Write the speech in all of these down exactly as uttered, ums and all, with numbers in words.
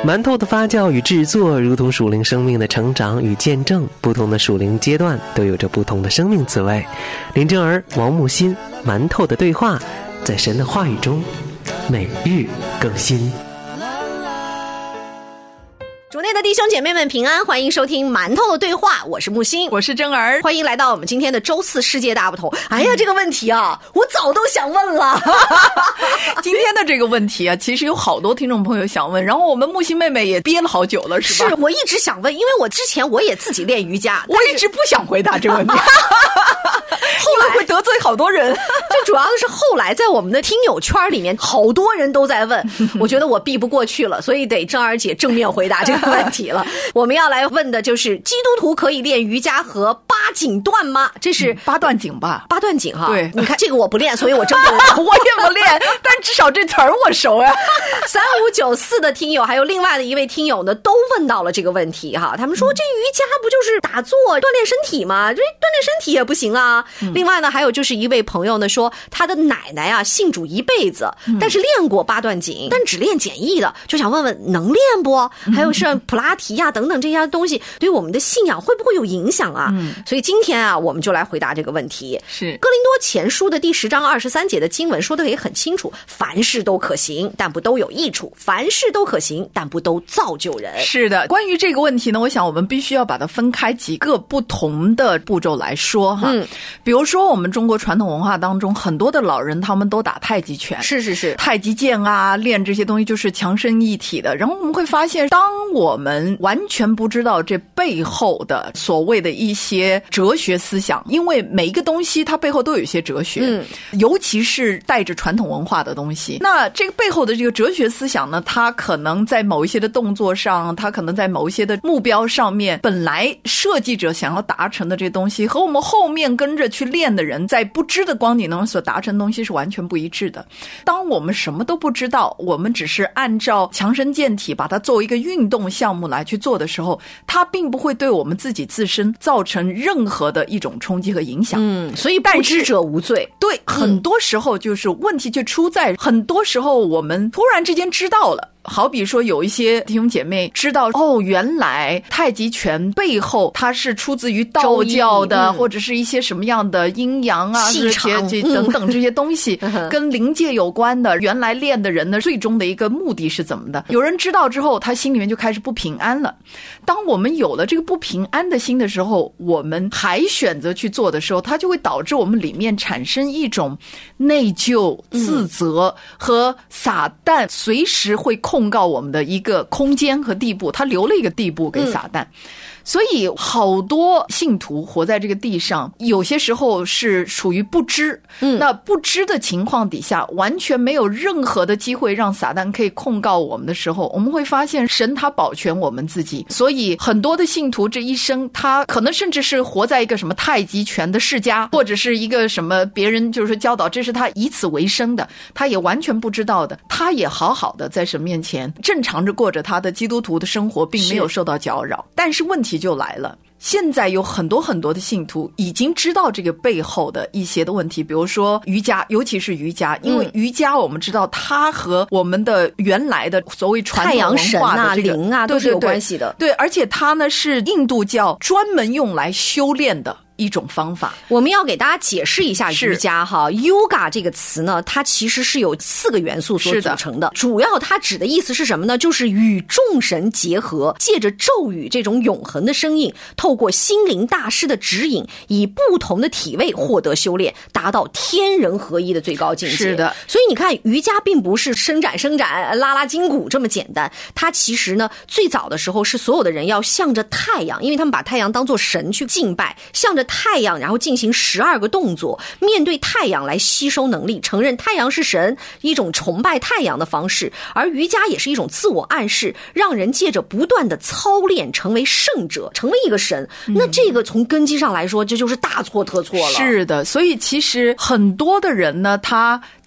馒头的发酵与制作如同属灵生命的成长与见证，不同的属灵阶段都有着不同的生命滋味。林真儿、王木心，馒头的对话，在神的话语中每日更新。 主内的弟兄姐妹们平安，欢迎收听馒头的对话，我是木星， 我是真儿， 欢迎来到我们今天的周四世界大不同。哎呀，这个问题啊，我早都想问了。 今天的这个问题啊，其实有好多听众朋友想问，然后我们木星妹妹也憋了好久了，是吧？ 是，我一直想问，因为我之前我也自己练瑜伽， 我一直不想回答这个问题。后来会得罪好多人。 最主要的是后来在我们的听友圈里面，好多人都在问，我觉得我避不过去了，所以得真儿姐正面回答这个问题了。我们要来问的就是基督徒可以练瑜伽和八颈段吗？这是、嗯、 八段锦吧？ 八段锦哈。 对， 你看这个我不练，所以我真不知道。 我也不练，但至少这词儿我熟呀。 三五九四的听友还有另外的一位听友呢，都问到了这个问题哈。他们说这瑜伽不就是打坐锻炼身体吗？这锻炼身体也不行啊。嗯、另外呢，还有就是一位朋友呢说，他的奶奶啊信主一辈子，但是练过八段锦，但只练简易的，就想问问能练不？还有是普拉提呀等等这些东西，对我们的信仰会不会有影响啊？嗯、所以今天啊，我们就来回答这个问题。 是哥林多前书的第十章二十三节的经文说的也很清楚，凡事都可行，但不都有益处；凡事都可行，但不都造就人。 是的，关于这个问题呢，我想我们必须要把它分开几个不同的步骤来说哈。嗯，比如说我们中国传统文化当中，很多的老人他们都打太极拳， 是是是， 太极剑啊，练这些东西就是强身一体的。然后我们会发现，当我们完全不知道这背后的所谓的一些哲学思想，因为每一个东西它背后都有一些哲学，嗯，尤其是带着传统文化的东西。那这个背后的这个哲学思想呢，它可能在某一些的动作上，它可能在某一些的目标上面，本来设计者想要达成的这东西，和我们后面跟着去练的人在不知的光景中所达成的东西是完全不一致的。当我们什么都不知道，我们只是按照强身健体把它作为一个运动项目来去做的时候，它并不会对我们自己自身造成任何的一种冲击和影响。 嗯，所以不知者无罪。 对，很多时候就是问题就出在、嗯、很多时候我们突然之间知道了。好比说有一些弟兄姐妹知道哦，原来太极拳背后它是出自于道教的、嗯、或者是一些什么样的阴阳啊气场这些等等这些东西、嗯、跟灵界有关的，原来练的人呢最终的一个目的是怎么的，有人知道之后他心里面就开始不平安了。当我们有了这个不平安的心的时候，我们还选择去做的时候，它就会导致我们里面产生一种内疚、自责和撒旦随时会控告我们的一个空间和地步，他留了一个地步给撒旦。嗯，所以好多信徒活在这个地上，有些时候是处于不知，嗯，那不知的情况底下，完全没有任何的机会让撒旦可以控告我们的时候，我们会发现神他保全我们自己。所以很多的信徒这一生，他可能甚至是活在一个什么太极拳的世家，或者是一个什么别人就是说教导这是他以此为生的，他也完全不知道的，他也好好的在神面前正常着过着他的基督徒的生活，并没有受到搅扰。但是问题就来了，现在有很多很多的信徒已经知道这个背后的一些的问题，比如说瑜伽，尤其是瑜伽，因为瑜伽我们知道它和我们的原来的所谓传统文化的这个太阳神啊、灵啊都是有关系的。 对，对，而且它呢是印度教专门用来修炼的一种方法。 我们要给大家解释一下瑜伽哈 ，yoga 这个词呢，它其实是有四个元素所组成的。主要它指的意思是什么呢？就是与众神结合，借着咒语这种永恒的声音，透过心灵大师的指引，以不同的体位获得修炼，达到天人合一的最高境界。 是的， 所以你看，瑜伽并不是伸展伸展、拉拉筋骨这么简单。它其实呢，最早的时候是所有的人要向着太阳，因为他们把太阳当作神去敬拜，向着太阳，然后进行十二个动作，面对太阳来吸收能力，承认太阳是神，一种崇拜太阳的方式。而瑜伽也是一种自我暗示，让人借着不断的操练成为圣者，成为一个神。那这个从根基上来说，这就是大错特错了。 是的，所以其实很多的人呢，他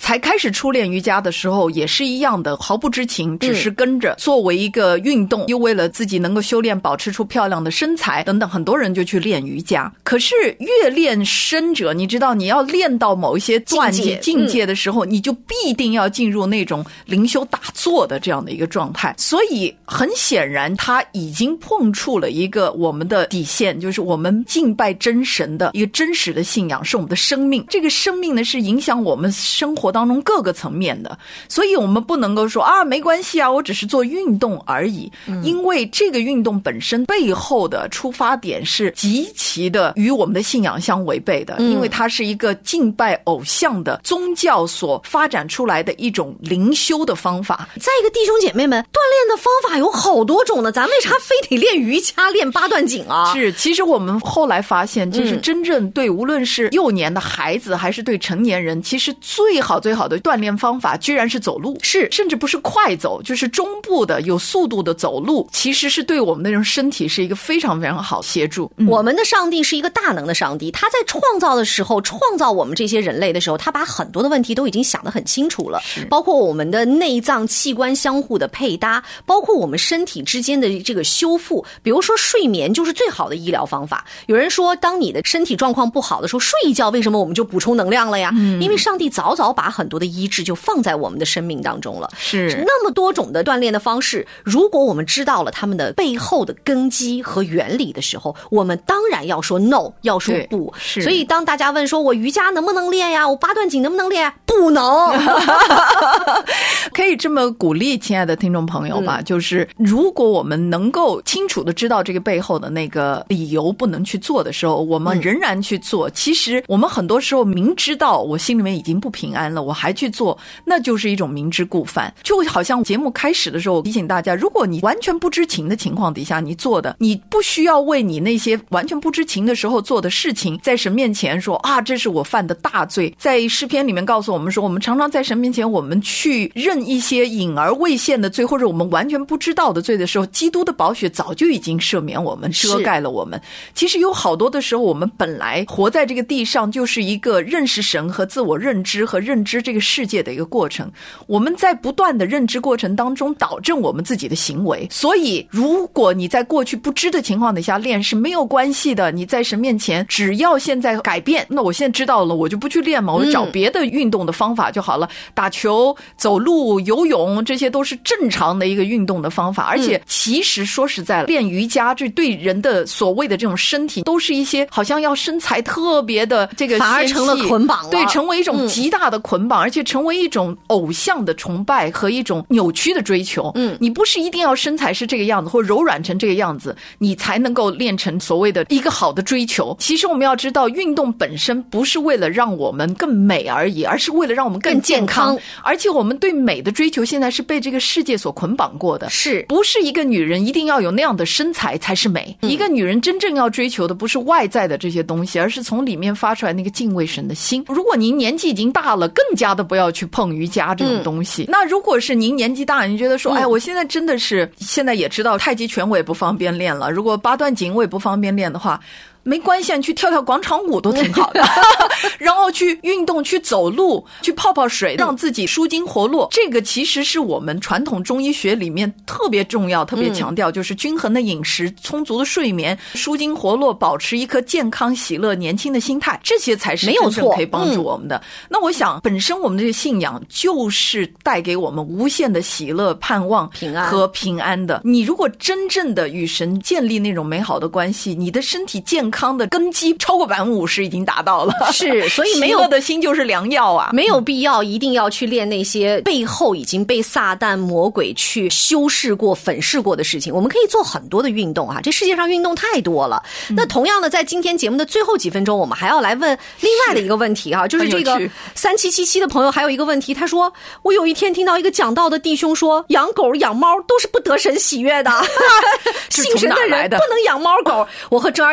才开始初练瑜伽的时候也是一样的，毫不知情，只是跟着作为一个运动，又为了自己能够修炼保持出漂亮的身材等等，很多人就去练瑜伽。可是越练深者，你知道你要练到某一些段级境界的时候、嗯、你就必定要进入那种灵修打坐的这样的一个状态。所以很显然他已经碰触了一个我们的底线，就是我们敬拜真神的一个真实的信仰是我们的生命，这个生命呢是影响我们生活当中各个层面的。所以我们不能够说啊没关系啊，我只是做运动而已、嗯、因为这个运动本身背后的出发点是极其的与我们的信仰相违背的、嗯、因为它是一个敬拜偶像的宗教所发展出来的一种灵修的方法。 再一个弟兄姐妹们，锻炼的方法有好多种呢，咱为啥非得练瑜伽练八段锦啊？ 是，其实我们后来发现，就是真正对无论是幼年的孩子还是对成年人，其实最好最好的锻炼方法居然是走路，是甚至不是快走，就是中步的有速度的走路，其实是对我们的这种身体是一个非常非常好协助、 嗯、我们的上帝是一个大能的上帝，他在创造的时候，创造我们这些人类的时候，他把很多的问题都已经想得很清楚了，包括我们的内脏器官相互的配搭，包括我们身体之间的这个修复，比如说睡眠就是最好的医疗方法。有人说当你的身体状况不好的时候睡一觉，为什么我们就补充能量了呀、嗯、因为上帝早早把很多的医治就放在我们的生命当中了。 是那么多种的锻炼的方式，如果我们知道了他们的背后的根基和原理的时候，我们当然要说 no， 要说不。所以当大家问说我瑜伽能不能练呀，我八段锦能不能练呀，不能可以这么鼓励亲爱的听众朋友吧、嗯、就是如果我们能够清楚的知道这个背后的那个理由不能去做的时候，我们仍然去做、嗯、其实我们很多时候明知道我心里面已经不平安了，我还去做，那就是一种明知故犯。就好像节目开始的时候我提醒大家，如果你完全不知情的情况底下你做的，你不需要为你那些完全不知情的时候做的事情在神面前说啊这是我犯的大罪。在诗篇里面告诉我们说，我们常常在神面前我们去认一些隐而未现的罪，或者我们完全不知道的罪的时候，基督的宝血早就已经赦免我们，遮盖了我们。其实有好多的时候我们本来活在这个地上就是一个认识神和自我认知和认知这个世界的一个过程，我们在不断的认知过程当中导正我们自己的行为。所以如果你在过去不知的情况底下练是没有关系的，你在神面前只要现在改变，那我现在知道了我就不去练嘛，我就找别的运动的方法就好了、嗯、打球走路游泳这些都是正常的一个运动的方法。而且其实说实在练瑜伽这对人的所谓的这种身体都是一些好像要身材特别的这个反而成了捆绑了， 对，成为一种极大的捆绑、嗯、而且成为一种偶像的崇拜和一种扭曲的追求。嗯，你不是一定要身材是这个样子或柔软成这个样子你才能够练成所谓的一个好的追求。其实我们要知道运动本身不是为了让我们更美而已，而是为了让我们更健康, 更健康。而且我们对美的追求现在是被这个世界所捆绑过的，是不是一个女人一定要有那样的身材才是美、嗯、一个女人真正要追求的不是外在的这些东西，而是从里面发出来那个敬畏神的心。如果您年纪已经大了，更加的不要去碰瑜伽这种东西、嗯、那如果是您年纪大，您觉得说、嗯、哎，我现在真的是现在也知道太极拳我也不方便练了，如果八段锦我也不方便练的话，没关系，你去跳跳广场舞都挺好的然后去运动，去走路，去泡泡水，让自己舒筋活络。这个其实是我们传统中医学里面特别重要特别强调、嗯、就是均衡的饮食，充足的睡眠，舒筋活络，保持一颗健康喜乐年轻的心态，这些才是真正可以帮助我们的、嗯、那我想本身我们这个信仰就是带给我们无限的喜乐盼望平安和平安的。你如果真正的与神建立那种美好的关系，你的身体健康康的根基超过百分之五十已经达到了，是，所以没有喜乐的心就是良药啊， 没有必要一定要去练那些背后已经被撒旦魔鬼去修饰过粉饰过的事情。我们可以做很多的运动啊，这世界上运动太多了、嗯、那同样的在今天节目的最后几分钟，我们还要来问另外的一个问题啊，就是这个三七七七的朋友还有一个问题，他说我有一天听到一个讲道的弟兄说养狗养猫都是不得神喜悦的信神的人不能养猫狗我和郑儿姐顿时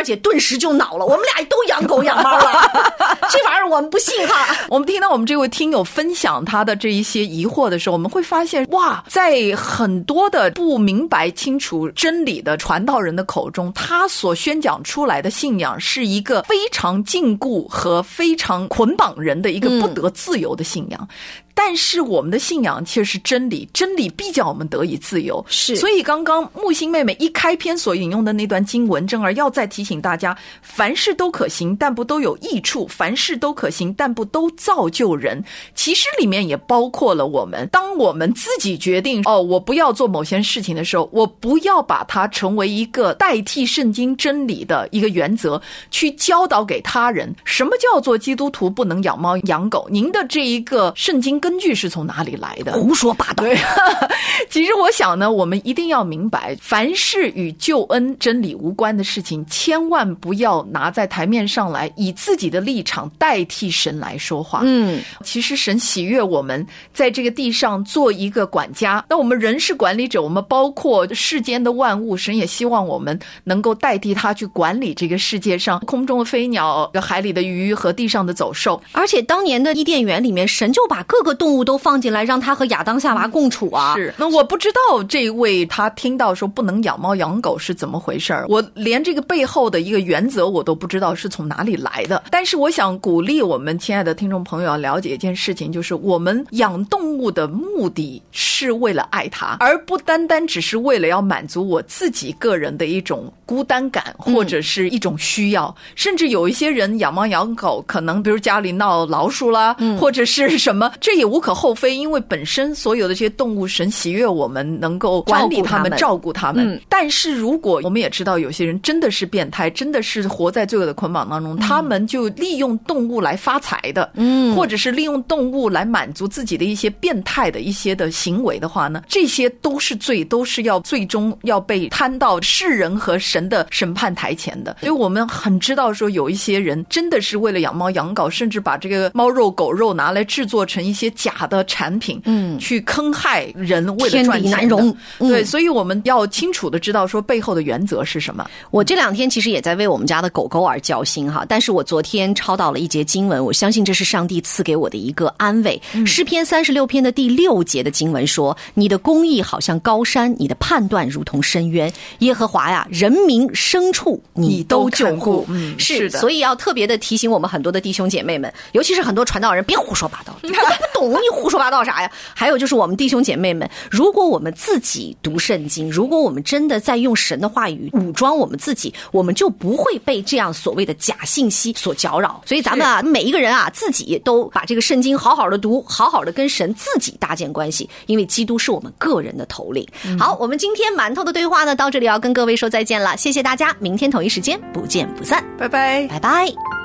时就恼了，我们俩都养狗养猫了，这玩意儿我们不信哈。 我们听到我们这位听友分享他的这一些疑惑的时候，我们会发现，哇，在很多的不明白清楚真理的传道人的口中，他所宣讲出来的信仰是一个非常禁锢和非常捆绑人的一个不得自由的信仰。嗯，但是我们的信仰却是真理，真理必叫我们得以自由。 是， 所以刚刚木星妹妹一开篇所引用的那段经文，正儿要再提醒大家，凡事都可行，但不都有益处；凡事都可行，但不都造就人。其实里面也包括了我们，当我们自己决定哦，我不要做某些事情的时候，我不要把它成为一个代替圣经真理的一个原则，去教导给他人。什么叫做基督徒不能养猫养狗？您的这一个圣经根据是从哪里来的？ 胡说八道。 对，其实我想呢，我们一定要明白，凡是与救恩真理无关的事情，千万不要拿在台面上来，以自己的立场代替神来说话。嗯，其实神喜悦我们在这个地上做一个管家，那我们人是管理者，我们包括世间的万物，神也希望我们能够代替他去管理这个世界上空中的飞鸟、海里的鱼和地上的走兽。 而且当年的伊甸园里面，神就把各个动物都放进来，让他和亚当夏娃共处啊。 是，那我不知道这位他听到说不能养猫养狗是怎么回事儿，我连这个背后的一个原则我都不知道是从哪里来的。但是我想鼓励我们亲爱的听众朋友要了解一件事情，就是我们养动物的目的是为了爱它，而不单单只是为了要满足我自己个人的一种孤单感或者是一种需要。嗯，甚至有一些人养猫养狗，可能比如家里闹老鼠啦，嗯，或者是什么，这也无可厚非，因为本身所有的这些动物，神喜悦我们能够管理它们、照顾它们。嗯，但是如果我们也知道有些人真的是变态，真的是活在罪恶的捆绑当中，嗯，他们就利用动物来发财的，嗯，或者是利用动物来满足自己的一些变态的一些的行为的话呢，这些都是罪，都是要最终要被摊到世人和神的审判台前的。所以我们很知道说，有一些人真的是为了养猫养狗，甚至把这个猫肉狗肉拿来制作成一些假的产品，嗯，去坑害人，为了赚钱的。天理难容。嗯，对，所以我们要清楚的知道说背后的原则是什么。 我这两天其实也在为我们家的狗狗而焦心哈，但是我昨天抄到了一节经文，我相信这是上帝赐给我的一个安慰。嗯，诗篇三十六篇的第六节的经文说，你的公义好像高山，你的判断如同深渊，耶和华呀，人民牲畜你都救护。 嗯， 是, 是的， 所以要特别的提醒我们很多的弟兄姐妹们，尤其是很多传道人，别胡说八道，你不懂，你胡说八道啥呀？还有就是我们弟兄姐妹们，如果我们自己读圣经，如果我们真的在用神的话语武装我们自己，我们就不会被这样所谓的假信息所搅扰。所以咱们啊，每一个人啊，自己都把这个圣经好好的读，好好的跟神自己搭建关系，因为基督是我们个人的头领。嗯，好，我们今天馒头的对话呢，到这里要跟各位说再见了，谢谢大家，明天同一时间不见不散， 拜拜， 拜拜。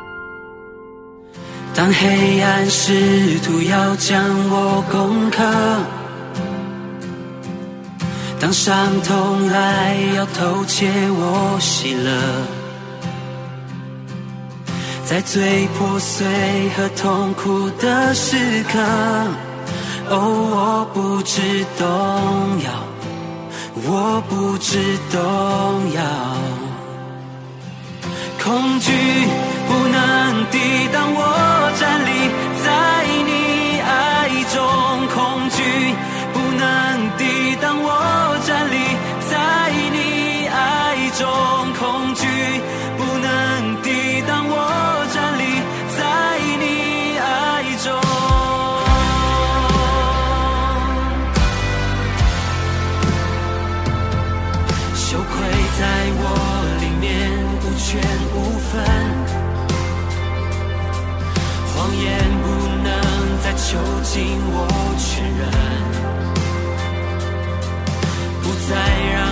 当黑暗试图要将我攻克，当伤痛来要偷窃我喜乐，在最破碎和痛苦的时刻，哦，我不知动摇，我不知动摇，恐惧不能抵挡我站立在你爱中，恐惧不能抵挡我站立在你爱中，恐惧不能抵挡我站立在你爱中。羞愧在我里面无权无分，谎言不能再囚禁我全人，不再让